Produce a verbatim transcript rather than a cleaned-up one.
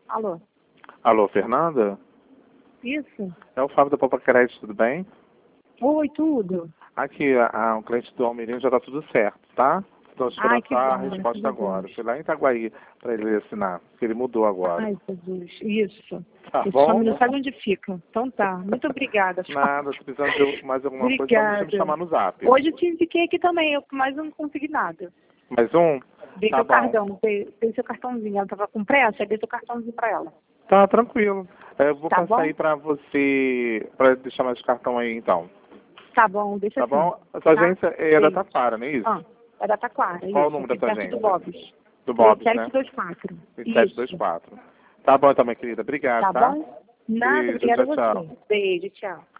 Alô? Alô, Fernanda? Isso? É o Fábio da Popa Crédito, tudo bem? Oi, tudo? Aqui, a, a, o cliente do Almirinho já está tudo certo, tá? Então, espera Ai, que a bom, resposta graças a agora. Deus. Fui lá em Itaguaí para ele assinar, porque ele mudou agora. Ai, Jesus, isso. Tá Esse bom? homem não sabe onde fica. Então tá, muito obrigada. Nada, se precisando de mais alguma coisa, só Obrigada. me chamar no zap. Hoje eu te indiquei aqui também, eu, mas eu não consegui nada. Mais um? Dei Tá seu bom. cartão, dei, dei seu cartãozinho. Ela tava com pressa, aí dei seu cartãozinho pra ela. Tá, tranquilo. É, Eu vou Tá passar bom? aí para você, para deixar mais cartão aí, então. Tá bom, deixa Tá assim. bom? A sua Tá? agência é da Beijo. Taquara, não é isso? Ah, é da Taquara, Qual o isso. número da Aqui sua perto agência? do Bob's. Do Bob's, né? sete dois quatro. vinte e sete vinte e Isso. quatro. Tá bom então, minha querida. Obrigado, Tá tá? bom? Nada, Beijo, obrigada a tchau, tchau. você. Beijo, tchau.